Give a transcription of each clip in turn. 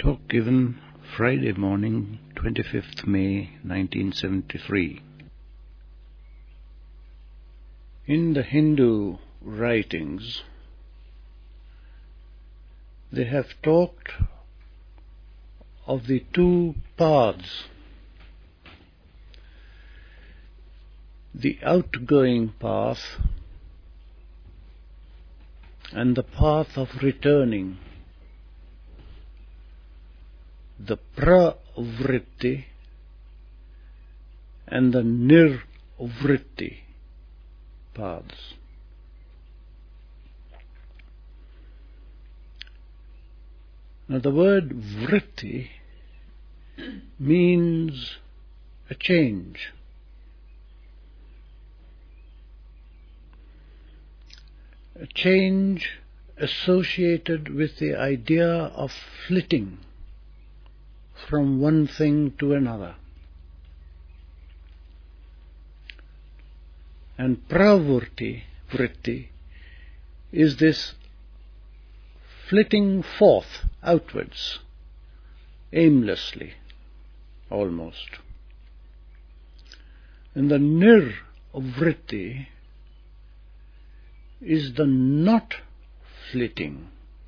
Talk given Friday morning, 25th May 1973. In the Hindu writings, they have talked of the two paths, the outgoing path and the path of returning, the pravritti and the nirvritti paths. Now the word vritti means a change. A change associated with the idea of flitting from one thing to another. And pravritti is this flitting forth outwards, aimlessly, almost. And the nirvritti is the not flitting.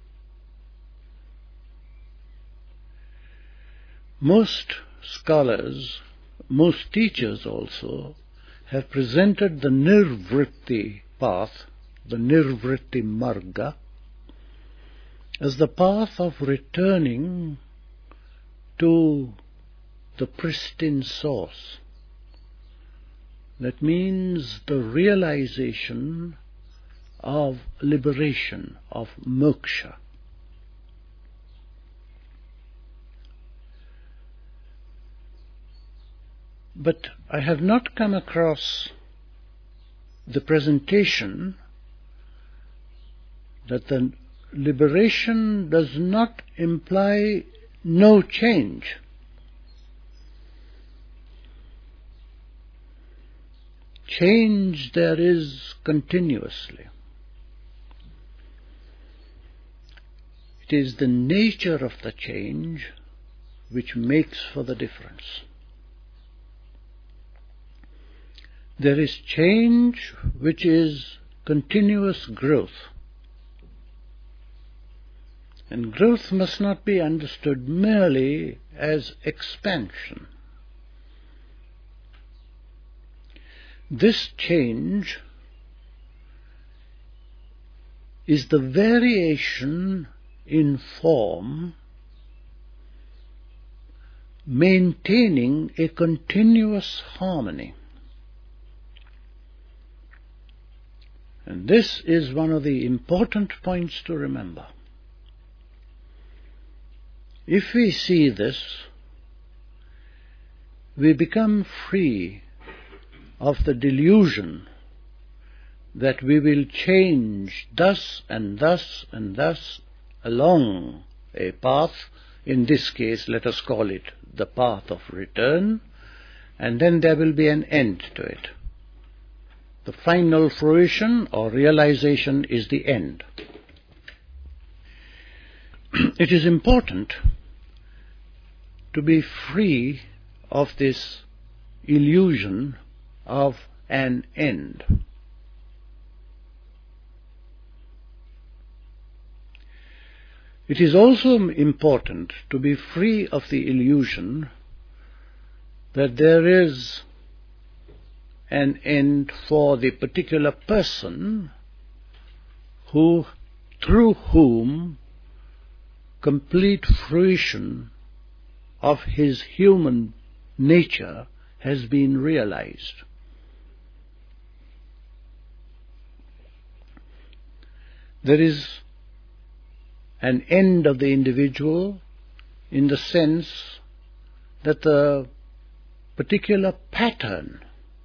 Most scholars, most teachers also, have presented the nirvritti path, the nirvritti marga, as the path of returning to the pristine source. That means the realization of liberation, of moksha. But I have not come across the presentation that the liberation does not imply no change. Change there is continuously. It is the nature of the change which makes for the difference. There is change which is continuous growth. And growth must not be understood merely as expansion. This change is the variation in form maintaining a continuous harmony. And this is one of the important points to remember. If we see this, we become free of the delusion that we will change thus and thus and thus along a path. In this case, let us call it the path of return, and then there will be an end to it. The final fruition or realization is the end. It is important to be free of this illusion of an end. It is also important to be free of the illusion that there is an end for the particular person through whom complete fruition of his human nature has been realized. There is an end of the individual in the sense that the particular pattern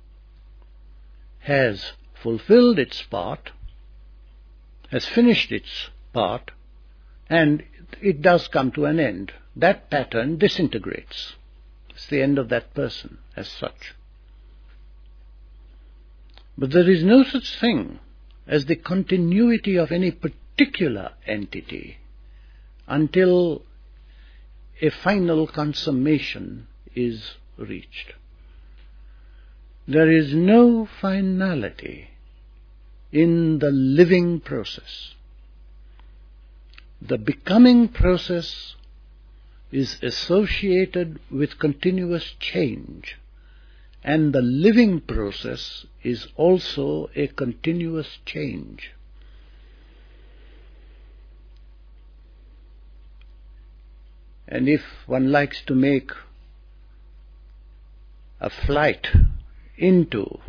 has fulfilled its part, has finished its part, and it does come to an end. That pattern disintegrates. It's the end of that person as such. But there is no such thing as the continuity of any particular entity until a final consummation is reached. There is no finality in the living process. The becoming process is associated with continuous change, and the living process is also a continuous change. And if one likes to make a flight into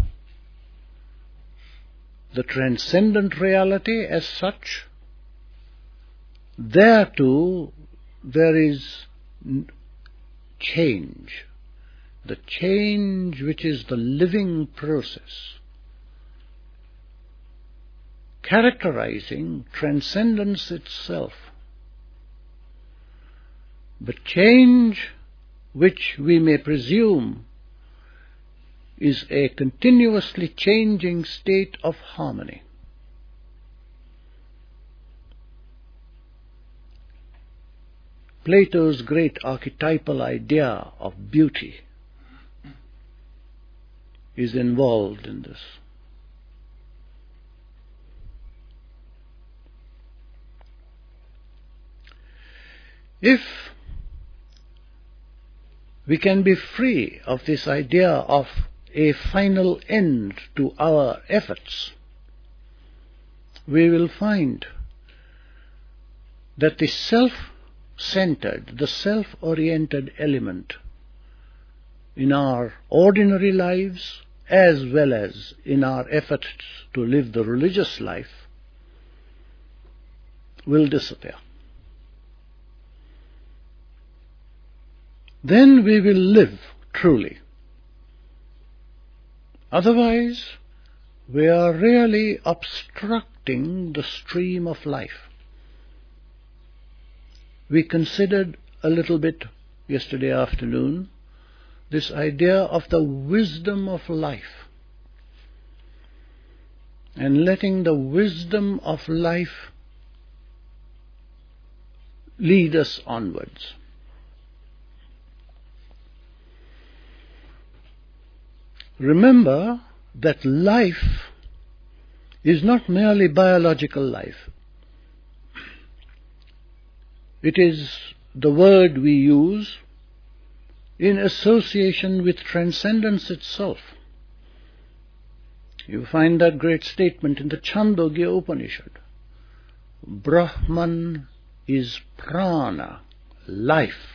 the transcendent reality as such, there too there is change. The change which is the living process, characterizing transcendence itself. But change which we may presume is a continuously changing state of harmony. Plato's great archetypal idea of beauty is involved in this. If we can be free of this idea of a final end to our efforts, we will find that the self-centered, the self-oriented element in our ordinary lives as well as in our efforts to live the religious life will disappear. Then we will live truly. Otherwise, we are really obstructing the stream of life. We considered a little bit yesterday afternoon this idea of the wisdom of life, and letting the wisdom of life lead us onwards. Remember that life is not merely biological life. It is the word we use in association with transcendence itself. You find that great statement in the Chandogya Upanishad. Brahman is prana, life.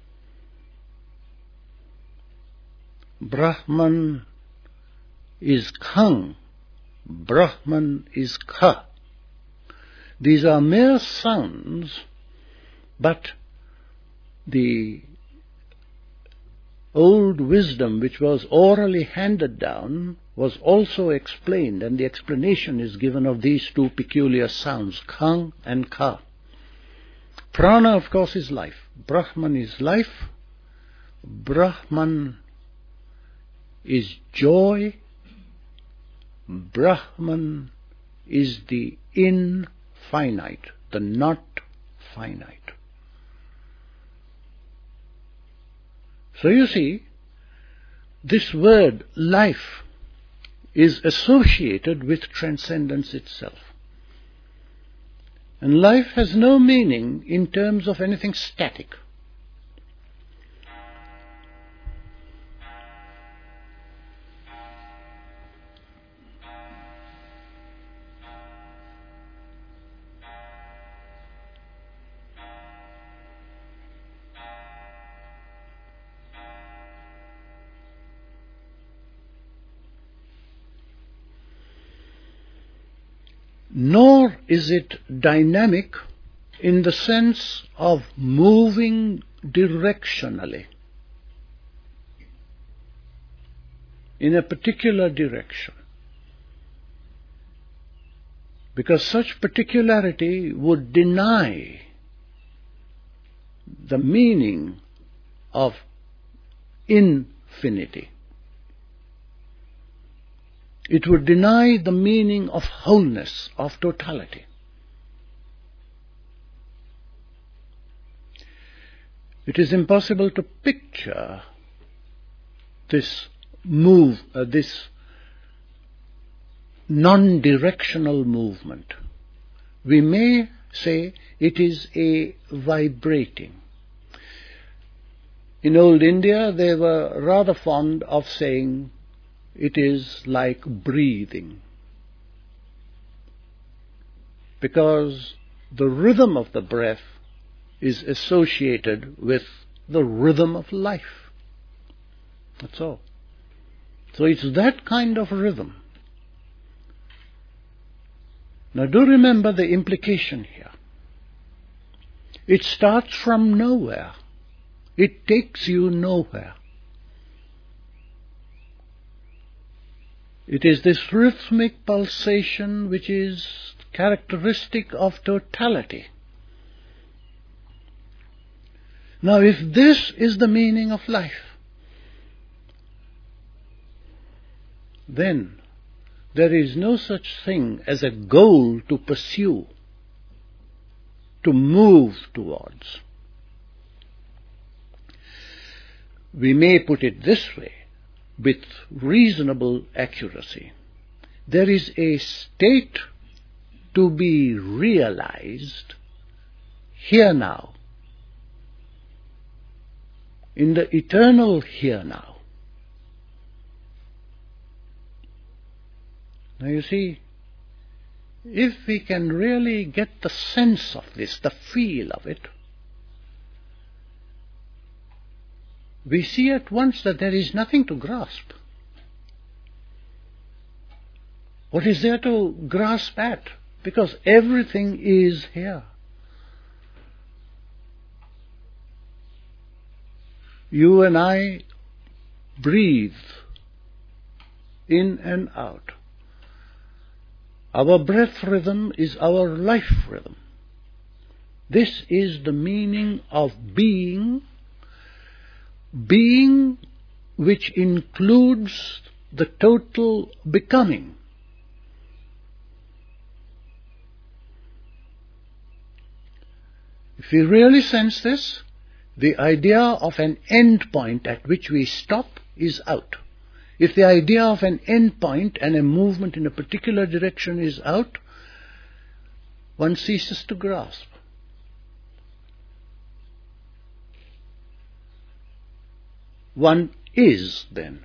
Brahman is Khang, Brahman is Kha. These are mere sounds, but the old wisdom which was orally handed down was also explained, and the explanation is given of these two peculiar sounds, Khang and Kha. Prana, of course, is life. Brahman is life. Brahman is joy. Brahman is the infinite, the not finite. So you see, this word life is associated with transcendence itself. And life has no meaning in terms of anything static. Nor is it dynamic in the sense of moving directionally in a particular direction, because such particularity would deny the meaning of infinity. It would deny the meaning of wholeness, of totality. It is impossible to picture this this non-directional movement. We may say it is a vibrating. In old India, they were rather fond of saying it is like breathing, because the rhythm of the breath is associated with the rhythm of life. That's all. So it's that kind of rhythm. Now do remember the implication here. It starts from nowhere. It takes you nowhere. It is this rhythmic pulsation which is characteristic of totality. Now, if this is the meaning of life, then there is no such thing as a goal to pursue, to move towards. We may put it this way with reasonable accuracy. There is a state to be realized here now, in the eternal here now. Now you see, if we can really get the sense of this, the feel of it, we see at once that there is nothing to grasp. What is there to grasp at? Because everything is here. You and I breathe in and out. Our breath rhythm is our life rhythm. This is the meaning of being, being which includes the total becoming. If we really sense this, the idea of an end point at which we stop is out. If the idea of an end point and a movement in a particular direction is out, one ceases to grasp. One is then.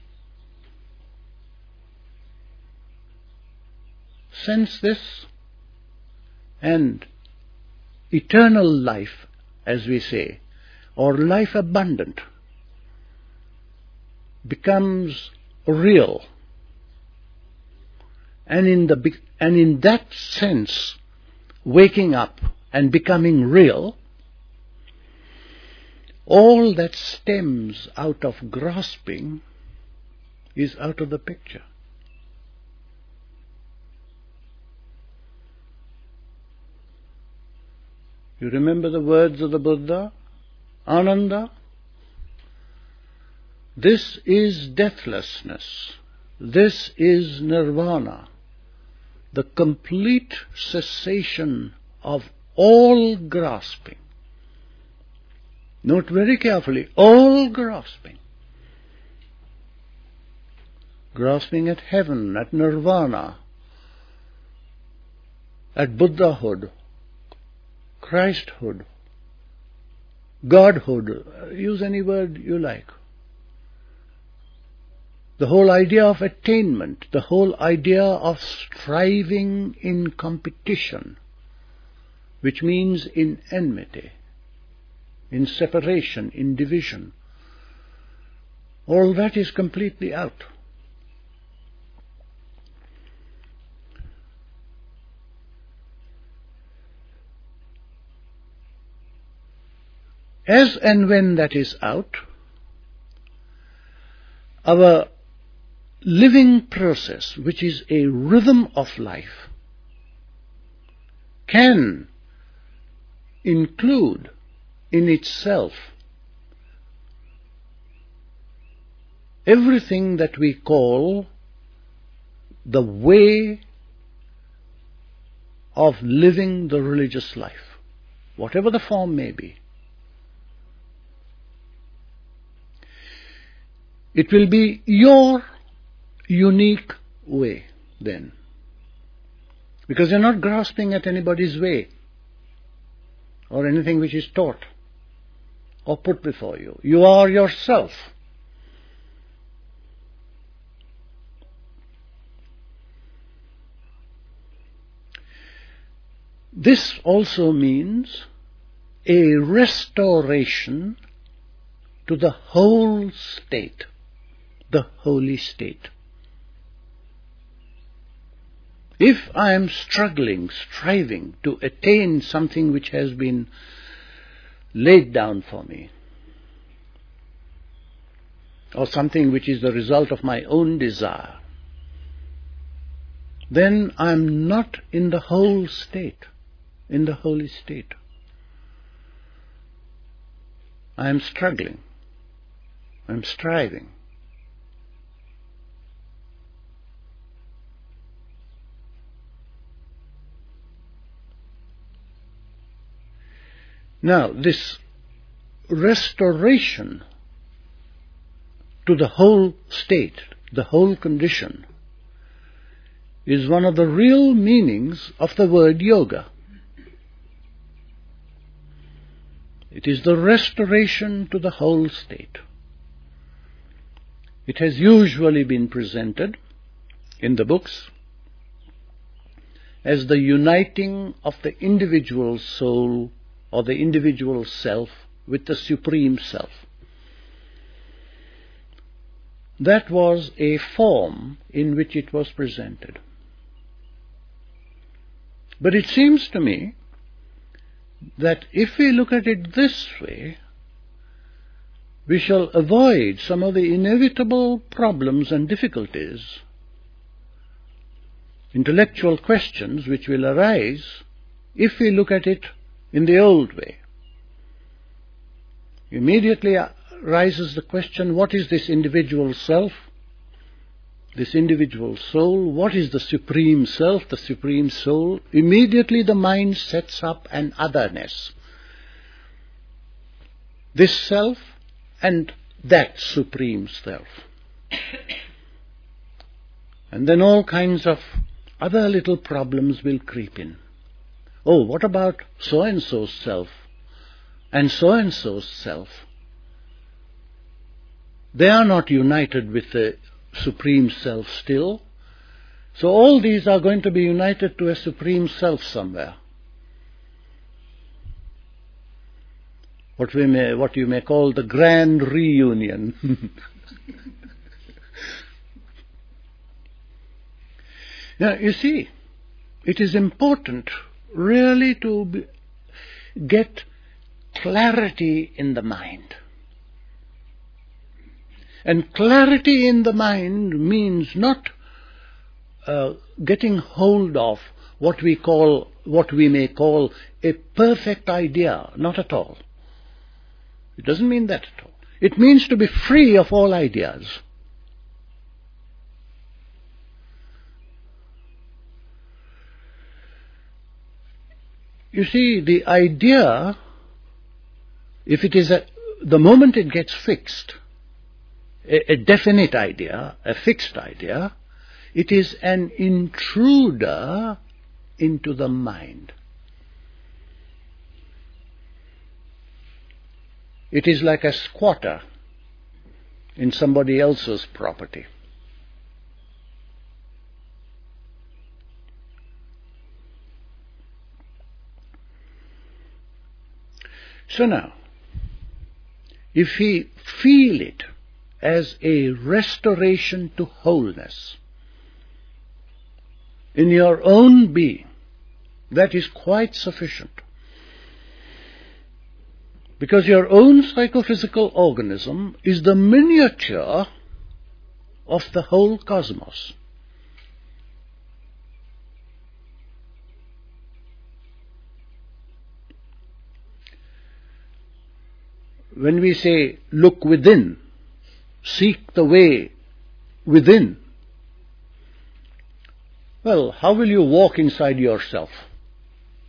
Sense this, and eternal life, as we say, or life abundant, becomes real. And in that sense, waking up and becoming real, all that stems out of grasping is out of the picture. You remember the words of the Buddha? Ananda? This is deathlessness. This is nirvana. The complete cessation of all grasping. Note very carefully, all grasping. Grasping at heaven, at nirvana, at Buddhahood, Christhood, Godhood, use any word you like. The whole idea of attainment, the whole idea of striving in competition, which means in enmity, in separation, in division, all that is completely out. As and when that is out, our living process, which is a rhythm of life, can include in itself everything that we call the way of living the religious life, whatever the form may be. It will be your unique way then. Because you're not grasping at anybody's way or anything which is taught or put before you. You are yourself. This also means a restoration to the whole state, the holy state. If I am struggling, striving to attain something which has been laid down for me, or something which is the result of my own desire, then I am not in the whole state, in the holy state. I am struggling. I am striving. Now, this restoration to the whole state, the whole condition, is one of the real meanings of the word yoga. It is the restoration to the whole state. It has usually been presented in the books as the uniting of the individual soul or the individual self with the Supreme Self. That was a form in which it was presented. But it seems to me that if we look at it this way, we shall avoid some of the inevitable problems and difficulties, intellectual questions which will arise if we look at it in the old way. Immediately arises the question, what is this individual self, this individual soul? What is the Supreme Self, the Supreme Soul? Immediately the mind sets up an otherness. This self and that Supreme Self. And then all kinds of other little problems will creep in. Oh, what about so-and-so's self and so-and-so's self? They are not united with the Supreme Self still. So all these are going to be united to a Supreme Self somewhere. What you may call the grand reunion. Now, you see, it is important really to get clarity in the mind. And clarity in the mind means not getting hold of what we may call a perfect idea. Not at all. It doesn't mean that at all. It means to be free of all ideas. You see, the idea, if it is the moment it gets fixed, a definite idea, a fixed idea, it is an intruder into the mind. It is like a squatter in somebody else's property. So now, if we feel it as a restoration to wholeness in your own being, that is quite sufficient. Because your own psychophysical organism is the miniature of the whole cosmos. When we say, look within, seek the way within, well, how will you walk inside yourself?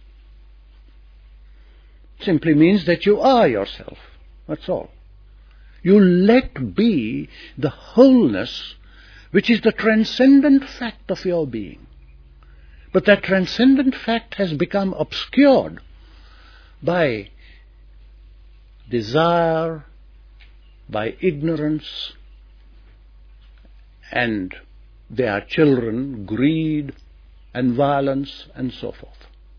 Simply means that you are yourself. That's all. You let be the wholeness which is the transcendent fact of your being. But that transcendent fact has become obscured by desire, by ignorance, and their children, greed and violence and so forth.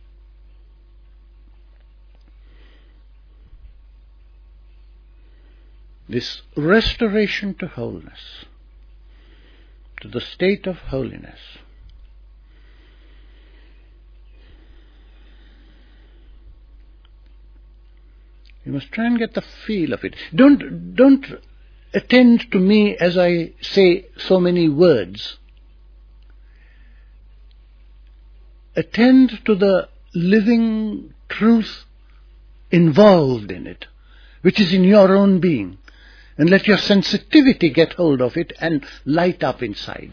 This restoration to wholeness, to the state of holiness, you must try and get the feel of it. Don't attend to me as I say so many words. Attend to the living truth involved in it, which is in your own being, and let your sensitivity get hold of it and light up inside.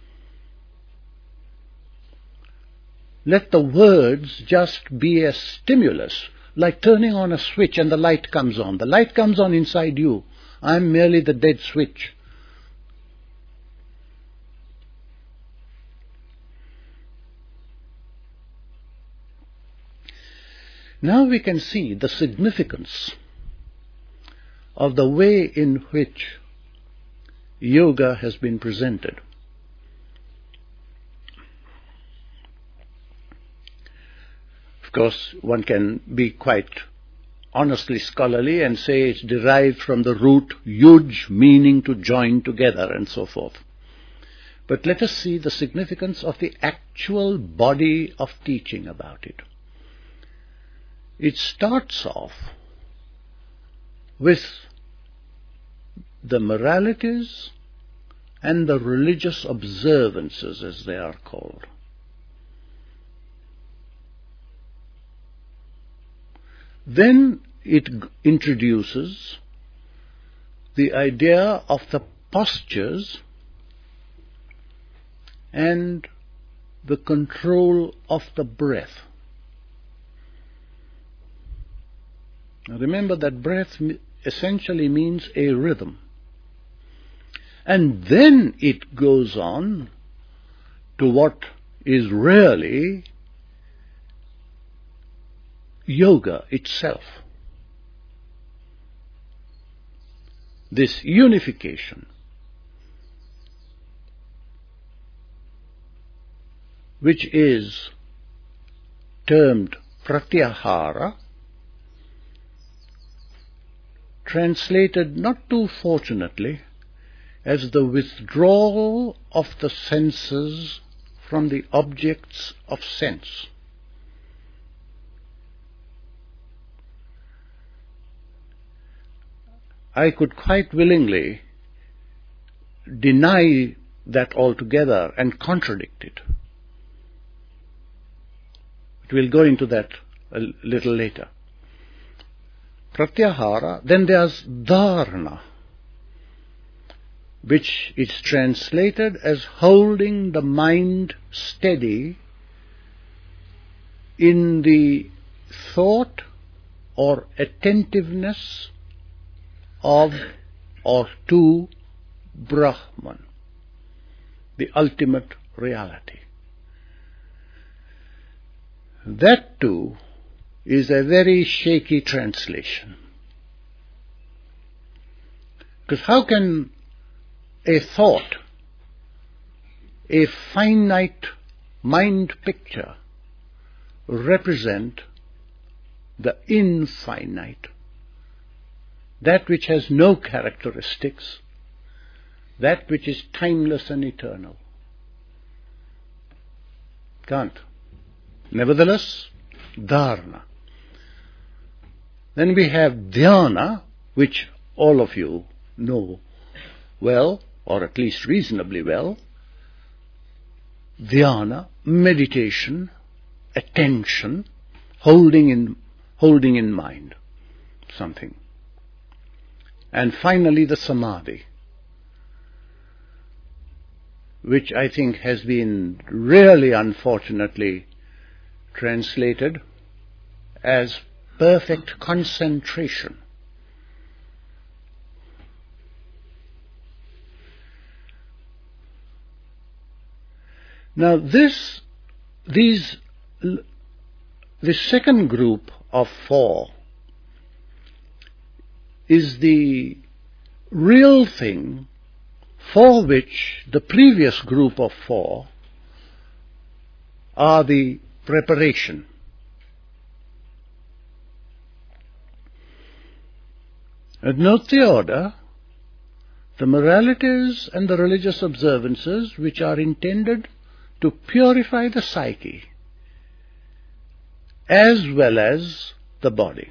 Let the words just be a stimulus, like turning on a switch and the light comes on. The light comes on inside you. I'm merely the dead switch. Now we can see the significance of the way in which yoga has been presented. Of course, one can be quite honestly scholarly and say it's derived from the root yuj, meaning to join together, and so forth. But let us see the significance of the actual body of teaching about it. It starts off with the moralities and the religious observances, as they are called. Then it introduces the idea of the postures and the control of the breath. Now remember that breath essentially means a rhythm. And then it goes on to what is really yoga itself. This unification, which is termed pratyahara, translated not too fortunately as the withdrawal of the senses from the objects of sense. I could quite willingly deny that altogether and contradict it. But we'll go into that a little later. Pratyahara, then there's dharana, which is translated as holding the mind steady in the thought or attentiveness of or to Brahman, the ultimate reality. That too is a very shaky translation. Because how can a thought, a finite mind picture, represent the infinite, that which has no characteristics, that which is timeless and eternal? Can't. Nevertheless, dharana. Then we have dhyana, which all of you know well, or at least reasonably well. Dhyana, meditation, attention, holding in mind something. And finally the samadhi, which I think has been really unfortunately translated as perfect concentration. Now this second group of four is the real thing for which the previous group of four are the preparation. And note the order: the moralities and the religious observances which are intended to purify the psyche as well as the body.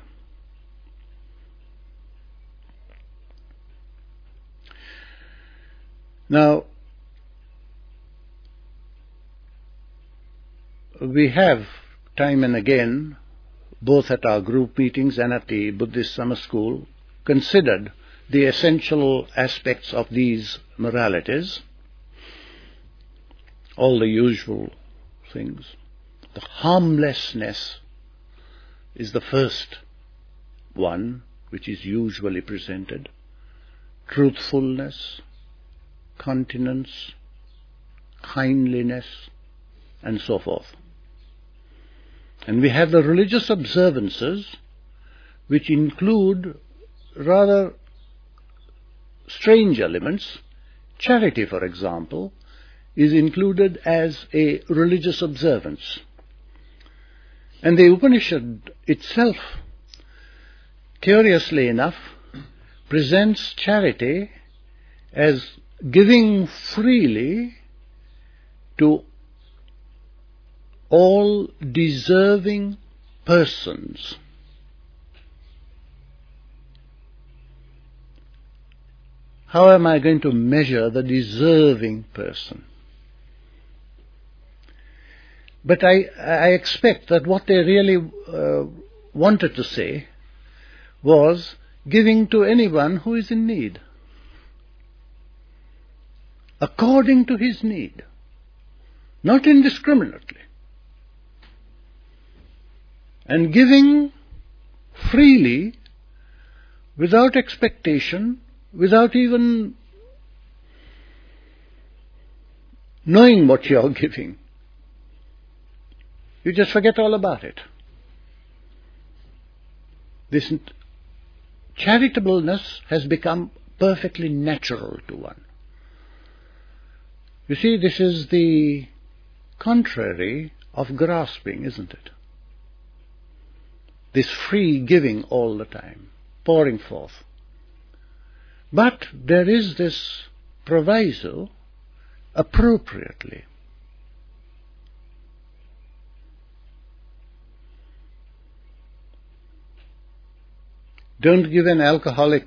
Now, we have time and again, both at our group meetings and at the Buddhist summer school, considered the essential aspects of these moralities, all the usual things. The harmlessness is the first one which is usually presented. Truthfulness, continence, kindliness, and so forth. And we have the religious observances which include rather strange elements. Charity, for example, is included as a religious observance. And the Upanishad itself, curiously enough, presents charity as giving freely to all deserving persons. How am I going to measure the deserving person? But I expect that what they really wanted to say was giving to anyone who is in need, according to his need, not indiscriminately, and giving freely, without expectation, without even knowing what you are giving. You just forget all about it. This charitableness has become perfectly natural to one. You see, this is the contrary of grasping, isn't it? This free giving all the time, pouring forth. But there is this proviso, appropriately. Don't give an alcoholic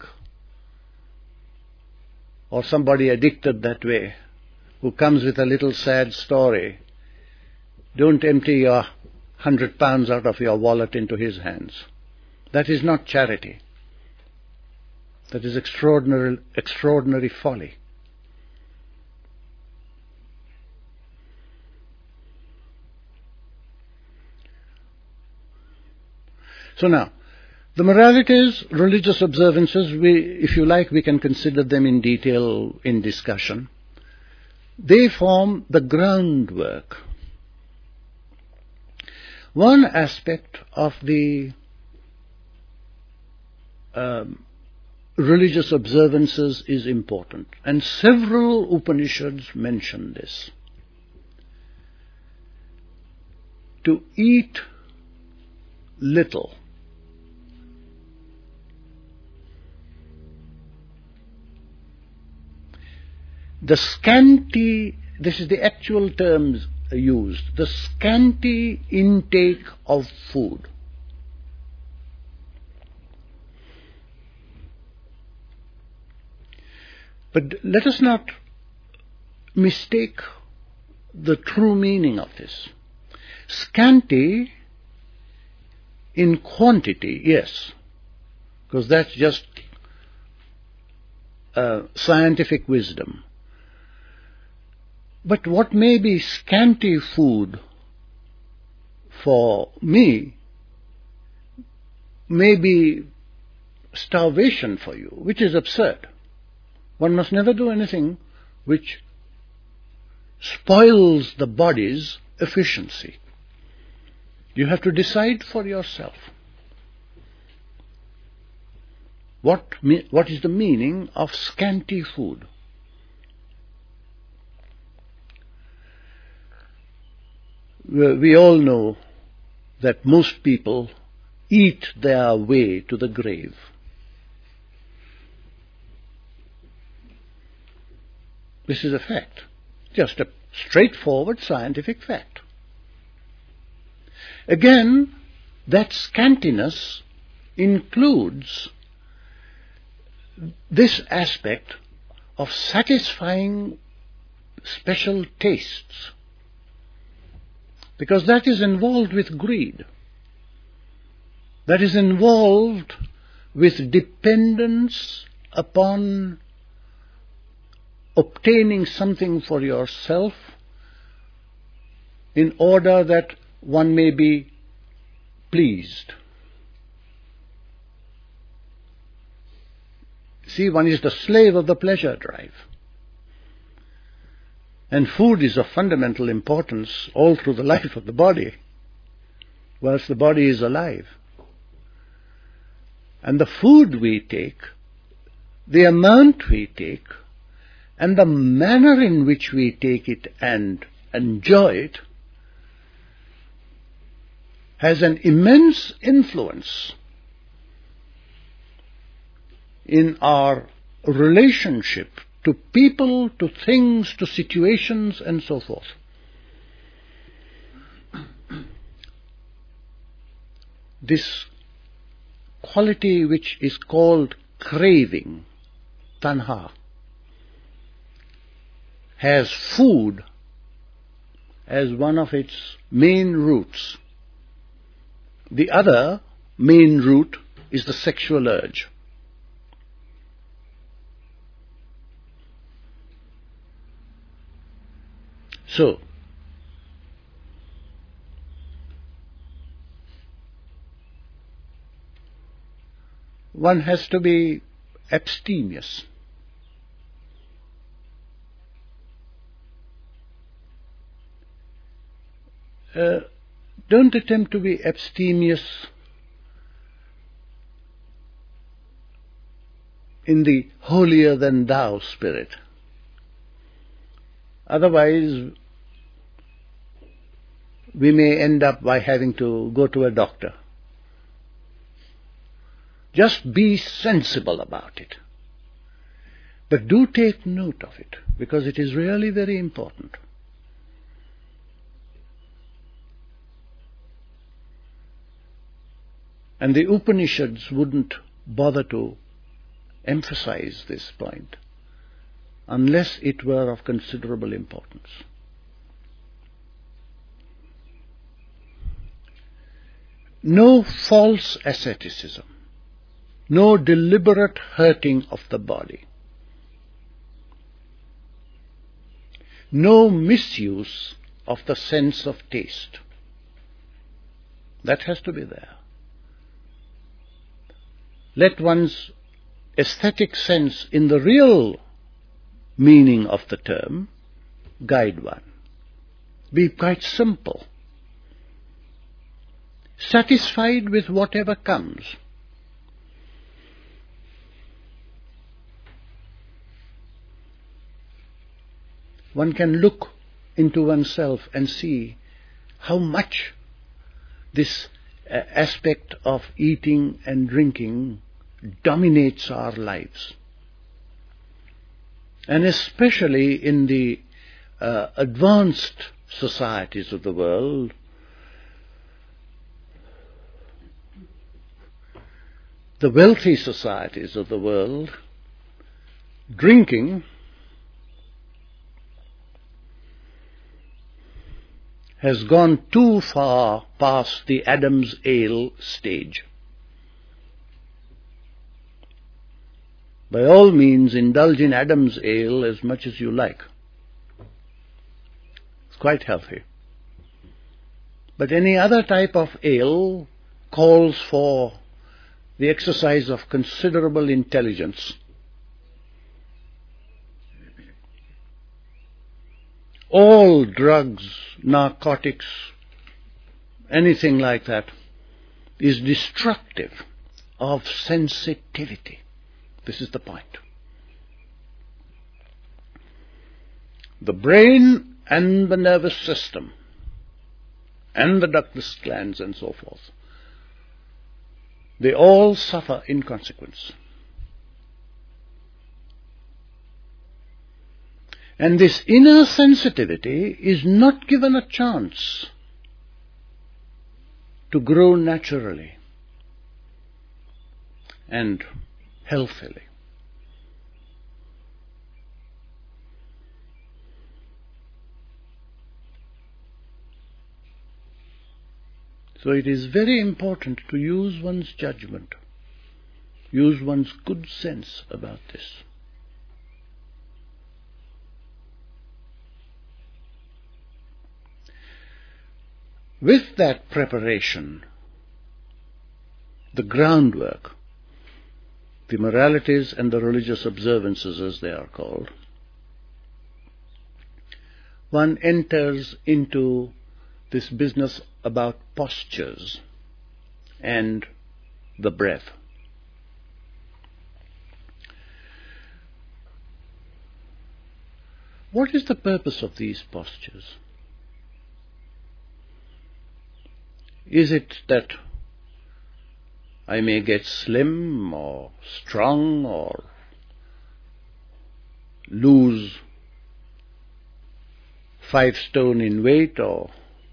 or somebody addicted that way, who comes with a little sad story. Don't empty your 100 pounds out of your wallet into his hands. That is not charity. That is extraordinary folly. So now, the moralities, religious observances, if you like, we can consider them in detail in discussion. They form the groundwork. One aspect of the religious observances is important, and several Upanishads mention this. To eat little. The scanty, this is the actual terms used, the scanty intake of food. But let us not mistake the true meaning of this. Scanty in quantity, yes, because that's just scientific wisdom. But what may be scanty food for me may be starvation for you, which is absurd. One must never do anything which spoils the body's efficiency. You have to decide for yourself. What is the meaning of scanty food? We all know that most people eat their way to the grave. This is a fact, just a straightforward scientific fact. Again, that scantiness includes this aspect of satisfying special tastes, because that is involved with greed. That is involved with dependence upon obtaining something for yourself in order that one may be pleased. See, one is the slave of the pleasure drive. And food is of fundamental importance all through the life of the body, whilst the body is alive. And the food we take, the amount we take, and the manner in which we take it and enjoy it has an immense influence in our relationship to people, to things, to situations, and so forth. This quality which is called craving, tanha, has food as one of its main roots. The other main root is the sexual urge. So, one has to be abstemious. Don't attempt to be abstemious in the holier-than-thou spirit. Otherwise, we may end up by having to go to a doctor. Just be sensible about it. But do take note of it, because it is really very important. And the Upanishads wouldn't bother to emphasize this point unless it were of considerable importance. No false asceticism, no deliberate hurting of the body, no misuse of the sense of taste. That has to be there. Let one's aesthetic sense in the real meaning of the term guide one. Be quite simple. Satisfied with whatever comes. One can look into oneself and see how much this aspect of eating and drinking dominates our lives. And especially in the advanced societies of the world, the wealthy societies of the world, drinking has gone too far past the Adam's ale stage. By all means, indulge in Adam's ale as much as you like. It's quite healthy. But any other type of ale calls for the exercise of considerable intelligence. all drugs, narcotics, anything like that, is destructive of sensitivity. This is the point. The brain and the nervous system and the ductless glands and so forth, they all suffer in consequence. And this inner sensitivity is not given a chance to grow naturally and healthily. So it is very important to use one's judgment, use one's good sense about this. With that preparation, the groundwork, the moralities and the religious observances as they are called, one enters into this business about postures and the breath. What is the purpose of these postures? Is it that I may get slim or strong or lose 5 stone in weight or...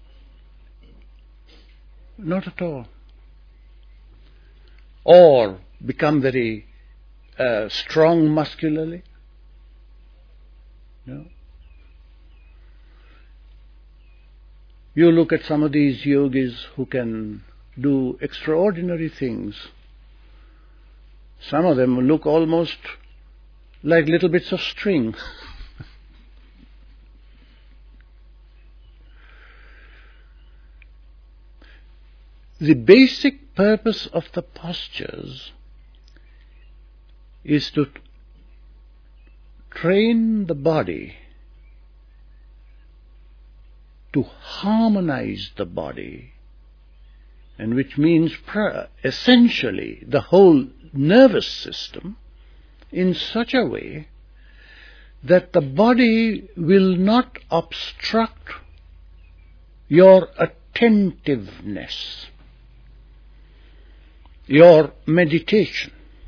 Not at all. Or become very strong muscularly? No. You look at some of these yogis who can do extraordinary things. Some of them look almost like little bits of string. The basic purpose of the postures is to train the body, to harmonize the body, and which means essentially the whole nervous system, in such a way that the body will not obstruct your attentiveness, your meditation.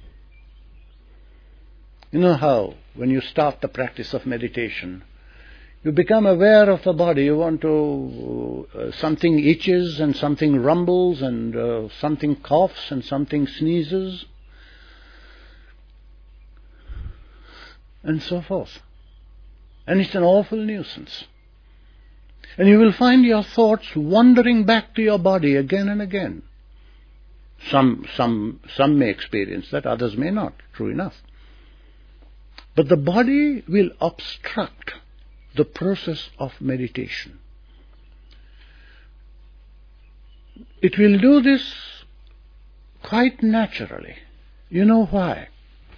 You know how, when you start the practice of meditation, you become aware of the body. You want to, something itches and something rumbles and something coughs and something sneezes and so forth. And it's an awful nuisance. And you will find your thoughts wandering back to your body again and again. Some may experience that, others may not, true enough. But the body will obstruct the process of meditation. It will do this quite naturally. You know why?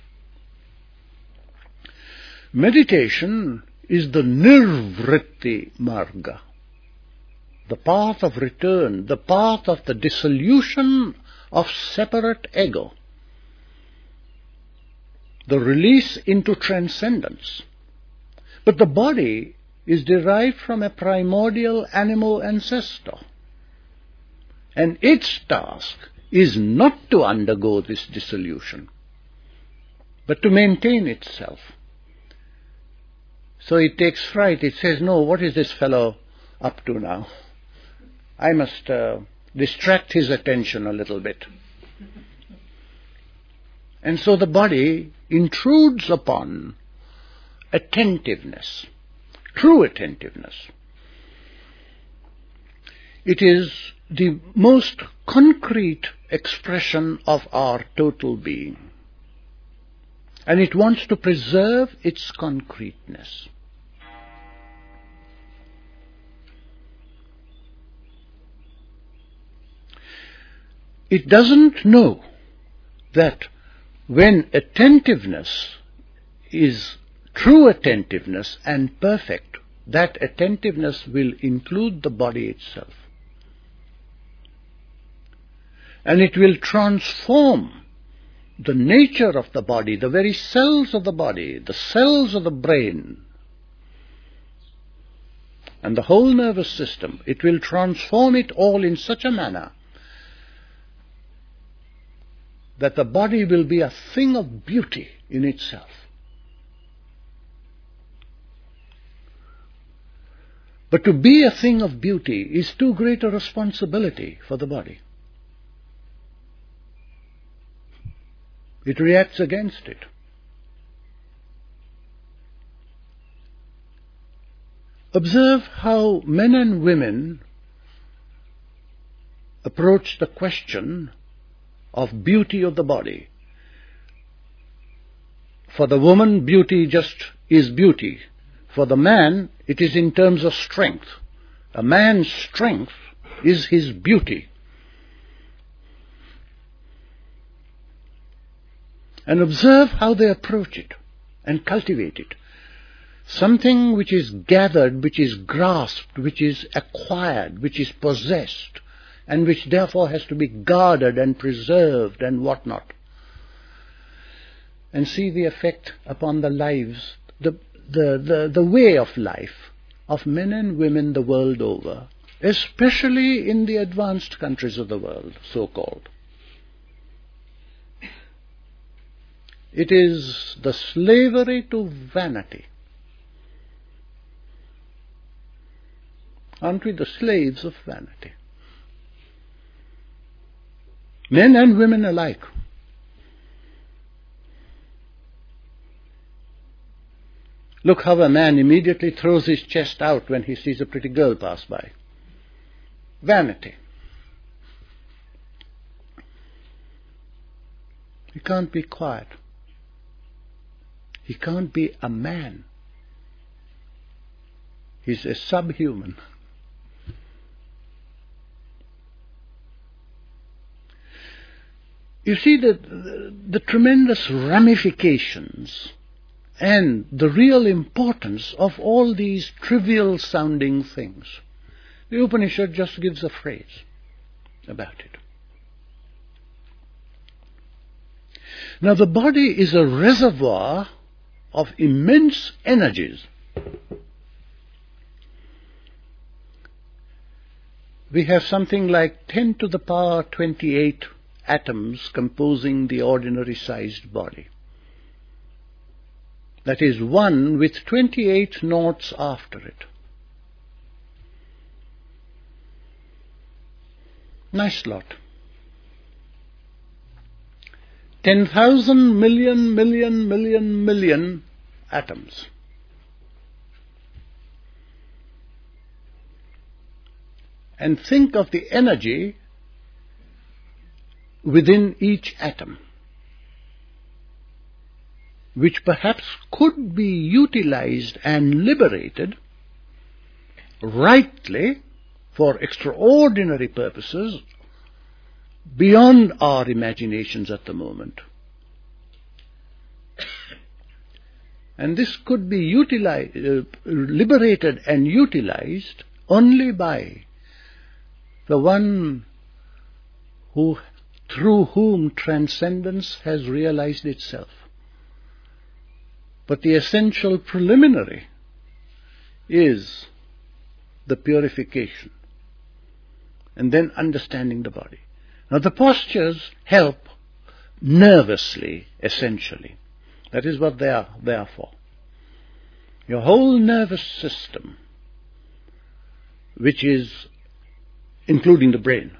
Meditation is the nirvritti marga, the path of return, the path of the dissolution of separate ego, the release into transcendence. But the body is derived from a primordial animal ancestor, and its task is not to undergo this dissolution, but to maintain itself. So it takes fright. It says, no, what is this fellow up to now? I must distract his attention a little bit. And so the body intrudes upon attentiveness, true attentiveness. It is the most concrete expression of our total being. And it wants to preserve its concreteness. It doesn't know that when attentiveness is true attentiveness and perfect, that attentiveness will include the body itself. And it will transform the nature of the body, the very cells of the body, the cells of the brain, and the whole nervous system. It will transform it all in such a manner that the body will be a thing of beauty in itself. But to be a thing of beauty is too great a responsibility for the body. It reacts against it. Observe how men and women approach the question of beauty of the body. For the woman, beauty just is beauty. For the man, it is in terms of strength. A man's strength is his beauty. And observe how they approach it and cultivate it. Something which is gathered, which is grasped, which is acquired, which is possessed, and which therefore has to be guarded and preserved and whatnot. And see the effect upon the lives, the way of life of men and women the world over, especially in the advanced countries of the world, so-called. It is the slavery to vanity. Aren't we the slaves of vanity? Men and women alike. Look how a man immediately throws his chest out when he sees a pretty girl pass by. Vanity. He can't be quiet. He can't be a man. He's a subhuman. You see the tremendous ramifications and the real importance of all these trivial sounding things. The Upanishad just gives a phrase about it. Now the body is a reservoir of immense energies. We have something like 10 to the power 28 atoms composing the ordinary sized body. That is one with 28 noughts after it. Nice lot. 10,000 million atoms. And think of the energy within each atom, which perhaps could be utilized and liberated rightly for extraordinary purposes beyond our imaginations at the moment. And this could be liberated and utilized only by the one through whom transcendence has realized itself. But the essential preliminary is the purification, and then understanding the body. Now the postures help nervously, essentially. That is what they are there for. Your whole nervous system, which is including the brain,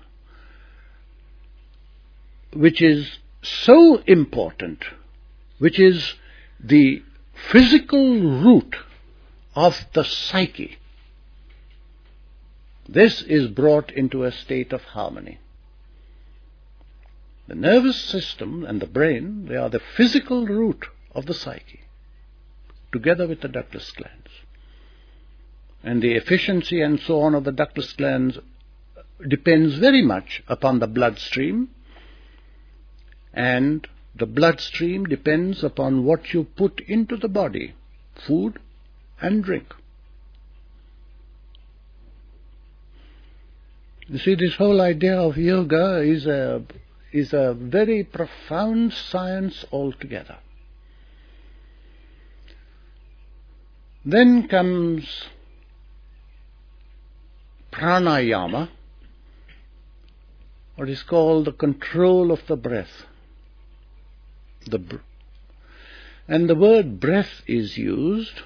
which is so important, which is the physical root of the psyche, this is brought into a state of harmony. The nervous system and the brain, they are the physical root of the psyche, together with the ductless glands. And the efficiency and so on of the ductless glands depends very much upon the bloodstream, and the bloodstream depends upon what you put into the body, food and drink. You see, this whole idea of yoga is a very profound science altogether. Then comes pranayama, what is called the control of the breath. And the word breath is used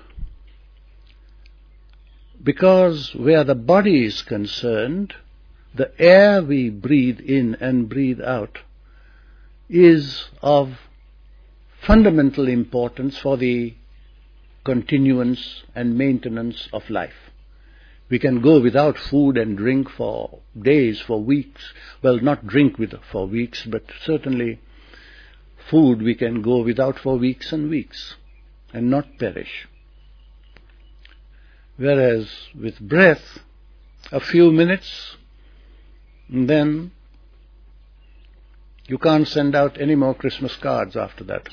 because where the body is concerned, the air we breathe in and breathe out is of fundamental importance for the continuance and maintenance of life. We can go without food and drink for days, for weeks. Well, not drink for weeks, but certainly food we can go without for weeks and weeks and not perish. Whereas with breath, a few minutes, and then you can't send out any more Christmas cards after that.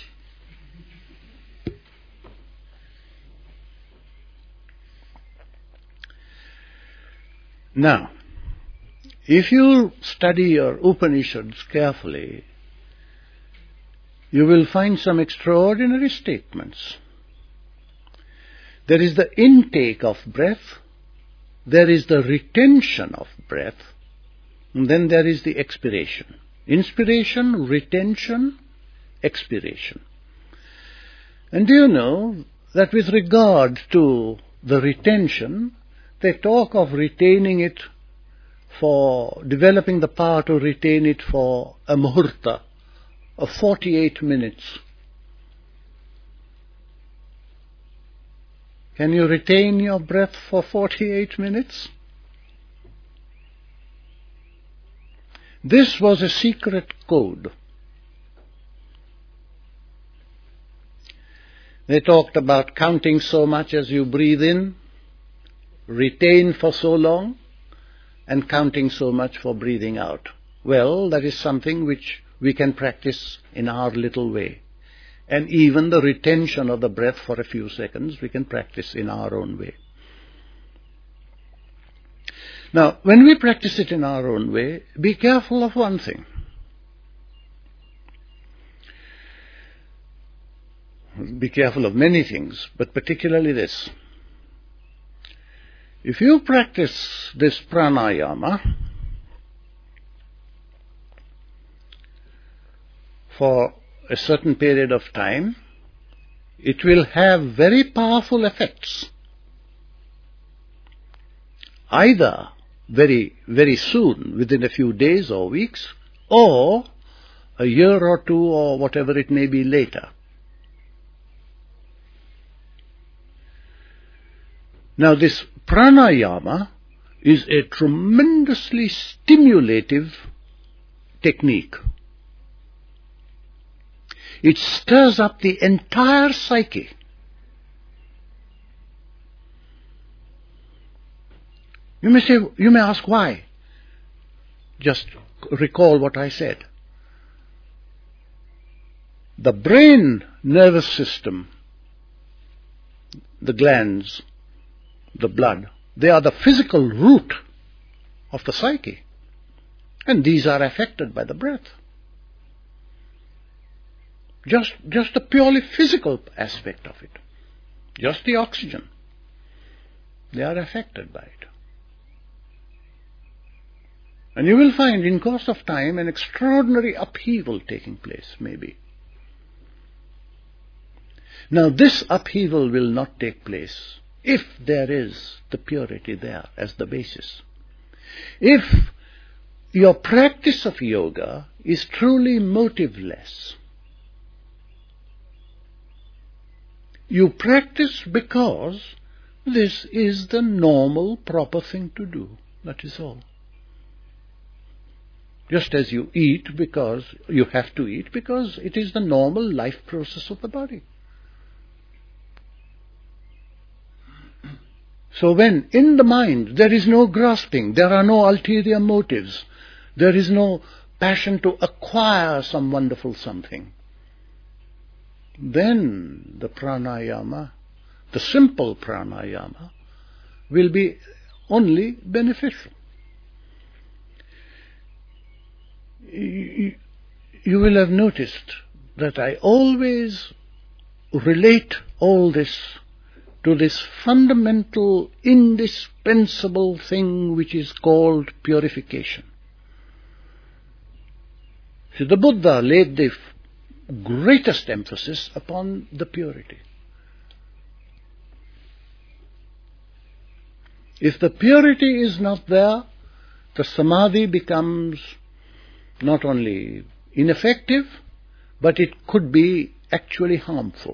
Now, if you study your Upanishads carefully, you will find some extraordinary statements. There is the intake of breath, there is the retention of breath, and then there is the expiration. Inspiration, retention, expiration. And do you know that with regard to the retention, they talk of retaining it for, developing the power to retain it for a muhurta of 48 minutes. Can you retain your breath for 48 minutes? This was a secret code. They talked about counting so much as you breathe in, retain for so long, and counting so much for breathing out. Well, that is something which we can practice in our little way. And even the retention of the breath for a few seconds we can practice in our own way. Now, when we practice it in our own way, be careful of one thing. Be careful of many things, but particularly this. If you practice this pranayama for a certain period of time, it will have very powerful effects. Either very, very soon, within a few days or weeks, or a year or two or whatever it may be later. Now this pranayama is a tremendously stimulative technique. It stirs up the entire psyche. You may ask why. Just recall what I said. The brain nervous system, the glands, the blood, they are the physical root of the psyche. And these are affected by the breath. Just the purely physical aspect of it. Just the oxygen. They are affected by it. And you will find in course of time an extraordinary upheaval taking place, maybe. Now this upheaval will not take place if there is the purity there as the basis. If your practice of yoga is truly motiveless, you practice because this is the normal, proper thing to do. That is all. Just as you eat because you have to eat, because it is the normal life process of the body. So when in the mind there is no grasping, there are no ulterior motives, there is no passion to acquire some wonderful something, then the pranayama, the simple pranayama, will be only beneficial. You will have noticed that I always relate all this to this fundamental, indispensable thing which is called purification. So the Buddha laid the greatest emphasis upon the purity. If the purity is not there, the samadhi becomes not only ineffective, but it could be actually harmful.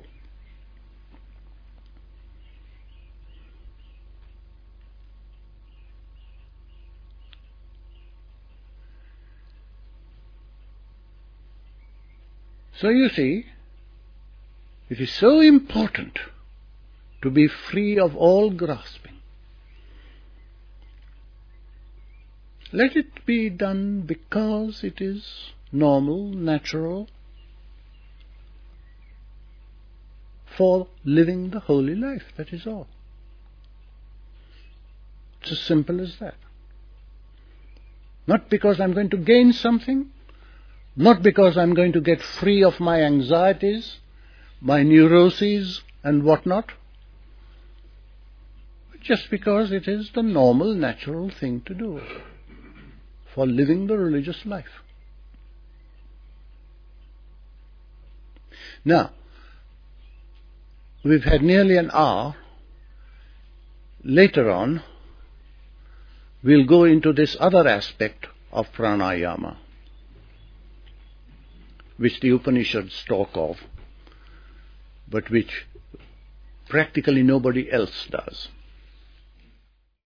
So you see, it is so important to be free of all grasping. Let it be done because it is normal, natural, for living the holy life, that is all. It's as simple as that. Not because I'm going to gain something, not because I'm going to get free of my anxieties, my neuroses and whatnot, just because it is the normal, natural thing to do for living the religious life. Now, we've had nearly an hour. Later on, we'll go into this other aspect of pranayama, which the Upanishads talk of, but which practically nobody else does.